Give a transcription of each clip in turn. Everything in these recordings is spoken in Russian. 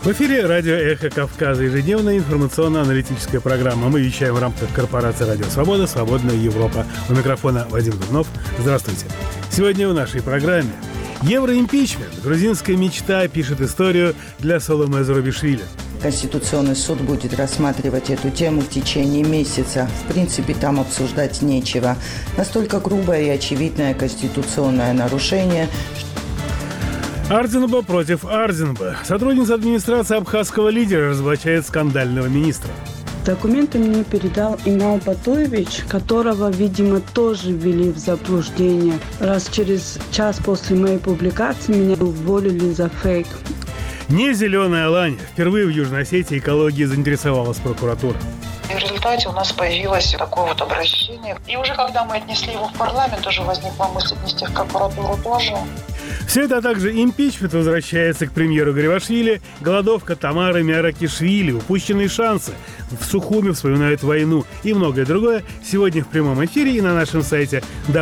В эфире радио «Эхо Кавказа», ежедневная информационно-аналитическая программа. Мы вещаем в рамках корпорации «Радио Свобода», «Свободная Европа». У микрофона Вадим Дубнов. Здравствуйте. Сегодня в нашей программе евроимпичмент. Грузинская мечта пишет историю для Саломе Зурабишвили. Конституционный суд будет рассматривать эту тему в течение месяца. В принципе, там обсуждать нечего. Настолько грубое и очевидное конституционное нарушение. Ардзинба против Ардзинба. Сотрудница администрации абхазского лидера разоблачает скандального министра. Документы мне передал Имал Батуевич, которого, видимо, тоже ввели в заблуждение, раз через час после моей публикации меня уволили за фейк. Не зеленая лань. Впервые в Южной Осетии экологией заинтересовалась прокуратура. И в результате у нас появилось такое вот обращение. И уже когда мы отнесли его в парламент, уже возникла мысль отнести в прокуратуру тоже. Все это, а также импичмент возвращается к премьеру Гарибашвили, голодовка Тамары Миаракишвили, упущенные шансы, в Сухуми вспоминают войну и многое другое сегодня в прямом эфире и на нашем сайте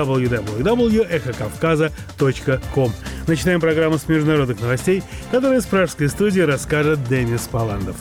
www.эхокавказа.ком. Начинаем программу с международных новостей, которые с пражской студии расскажет Денис Паландов.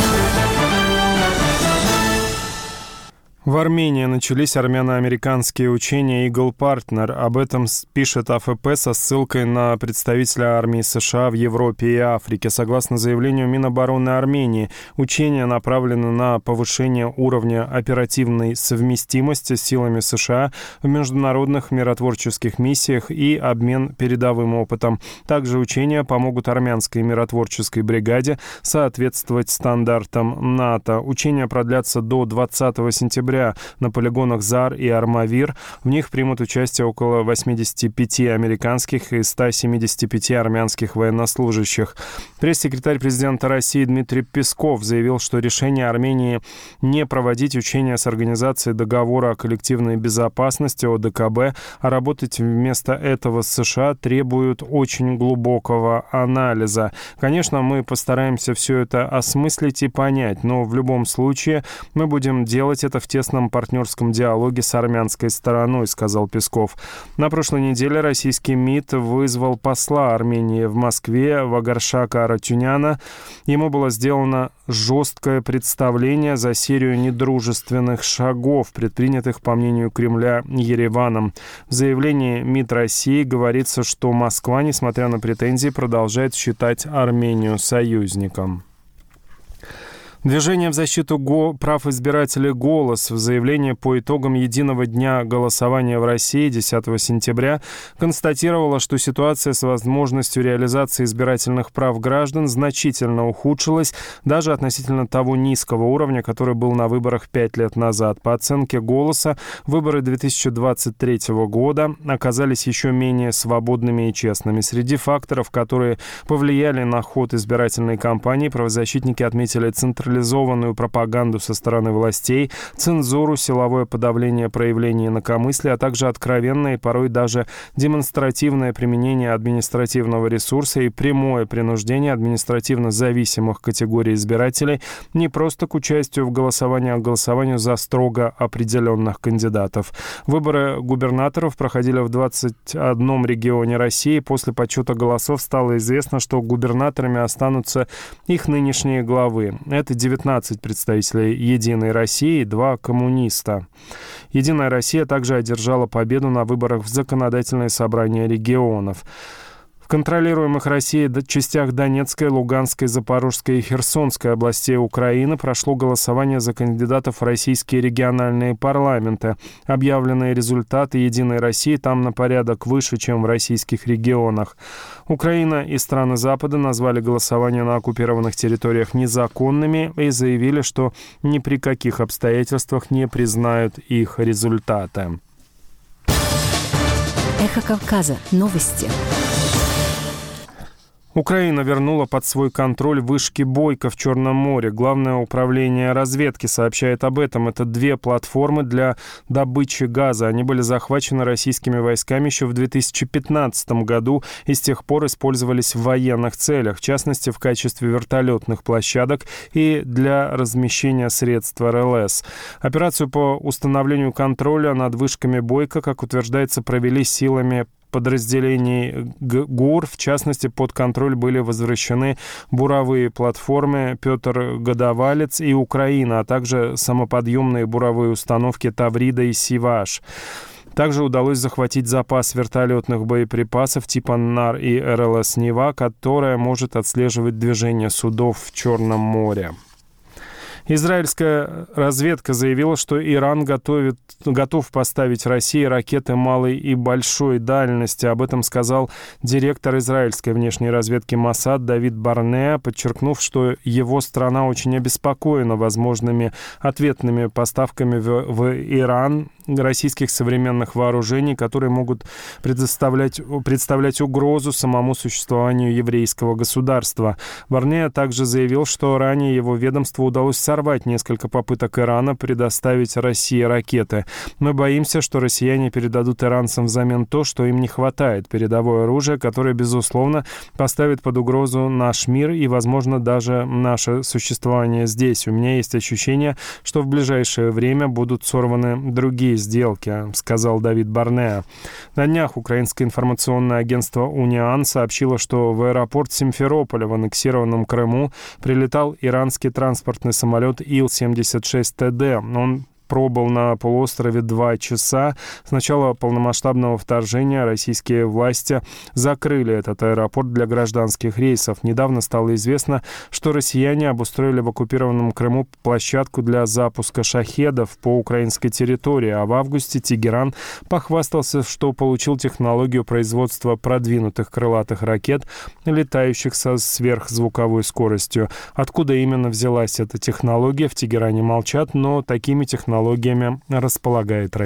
В Армении начались армяно-американские учения Eagle Partner. Об этом пишет АФП со ссылкой на представителя армии США в Европе и Африке. Согласно заявлению Минобороны Армении, учения направлены на повышение уровня оперативной совместимости с силами США в международных миротворческих миссиях и обмен передовым опытом. Также учения помогут армянской миротворческой бригаде соответствовать стандартам НАТО. Учения продлятся до 20 сентября на полигонах ЗАР и Армавир. В них примут участие около 85 американских и 175 армянских военнослужащих. Пресс-секретарь президента России Дмитрий Песков заявил, что решение Армении не проводить учения с Организацией договора о коллективной безопасности ОДКБ, а работать вместо этого с США требует очень глубокого анализа. Конечно, мы постараемся все это осмыслить и понять, но в любом случае мы будем делать это в тесном партнерском диалоге с армянской стороной, сказал Песков. На прошлой неделе российский МИД вызвал посла Армении в Москве Вагаршака Аратюняна. Ему было сделано жесткое представление за серию недружественных шагов, предпринятых, по мнению Кремля, Ереваном. В заявлении МИД России говорится, что Москва, несмотря на претензии, продолжает считать Армению союзником. Движение в защиту прав избирателей «Голос» в заявлении по итогам единого дня голосования в России 10 сентября констатировало, что ситуация с возможностью реализации избирательных прав граждан значительно ухудшилась даже относительно того низкого уровня, который был на выборах 5 лет назад. По оценке «Голоса», выборы 2023 года оказались еще менее свободными и честными. Среди факторов, которые повлияли на ход избирательной кампании, правозащитники отметили централизованную пропаганду со стороны властей, цензуру, силовое подавление проявлений инакомыслия, а также откровенное и порой даже демонстративное применение административного ресурса и прямое принуждение административно зависимых категорий избирателей не просто к участию в голосовании, а к голосованию за строго определенных кандидатов. Выборы губернаторов проходили в 21 регионе России. После подсчета голосов стало известно, что губернаторами останутся их нынешние главы. Это 19 представителей «Единой России» и 2 коммуниста. «Единая Россия» также одержала победу на выборах в законодательное собрание регионов. В контролируемых Россией частях Донецкой, Луганской, Запорожской и Херсонской областей Украины прошло голосование за кандидатов в российские региональные парламенты. Объявленные результаты «Единой России» там на порядок выше, чем в российских регионах. Украина и страны Запада назвали голосование на оккупированных территориях незаконными и заявили, что ни при каких обстоятельствах не признают их результаты. Эхо Кавказа. Новости. Украина вернула под свой контроль вышки Бойко в Черном море. Главное управление разведки сообщает об этом. Это 2 платформы для добычи газа. Они были захвачены российскими войсками еще в 2015 году и с тех пор использовались в военных целях, в частности, в качестве вертолетных площадок и для размещения средств РЛС. Операцию по установлению контроля над вышками Бойко, как утверждается, провели силами подразделений ГУР. В частности, под контроль были возвращены буровые платформы «Петр Годовалец» и «Украина», а также самоподъемные буровые установки «Таврида» и «Сиваш». Также удалось захватить запас вертолетных боеприпасов типа НАР и РЛС «Нева», которая может отслеживать движение судов в Черном море. Израильская разведка заявила, что Иран готов поставить России ракеты малой и большой дальности. Об этом сказал директор израильской внешней разведки Моссад Давид Барнеа, подчеркнув, что его страна очень обеспокоена возможными ответными поставками в Иран российских современных вооружений, которые могут представлять угрозу самому существованию еврейского государства. Барнеа также заявил, что ранее его ведомству удалось сорвать несколько попыток Ирана предоставить России ракеты. Мы боимся, что россияне передадут иранцам взамен то, что им не хватает: передовое оружие, которое, безусловно, поставит под угрозу наш мир и, возможно, даже наше существование здесь. У меня есть ощущение, что в ближайшее время будут сорваны другие сделки, сказал Давид Барнеа. На днях украинское информационное агентство «Униан» сообщило, что в аэропорт Симферополя в аннексированном Крыму прилетал иранский транспортный самолет Ил-76ТД. Он пробыл на полуострове 2 часа. С начала полномасштабного вторжения российские власти закрыли этот аэропорт для гражданских рейсов. Недавно стало известно, что россияне обустроили в оккупированном Крыму площадку для запуска шахедов по украинской территории, а в августе Тегеран похвастался, что получил технологию производства продвинутых крылатых ракет, летающих со сверхзвуковой скоростью. Откуда именно взялась эта технология, в Тегеране молчат, но такими технологиями располагает Россия.